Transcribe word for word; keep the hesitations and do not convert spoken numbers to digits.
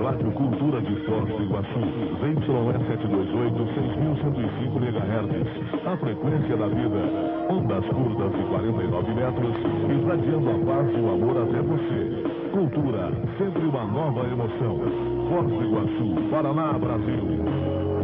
Rádio Cultura de Foz do Iguaçu, Y E setecentos e vinte e oito, seis mil cento e cinco megahertz. A frequência da vida, ondas curtas de quarenta e nove metros, irradiando a paz e o amor até você. Cultura, sempre uma nova emoção. Foz do Iguaçu, Paraná, Brasil.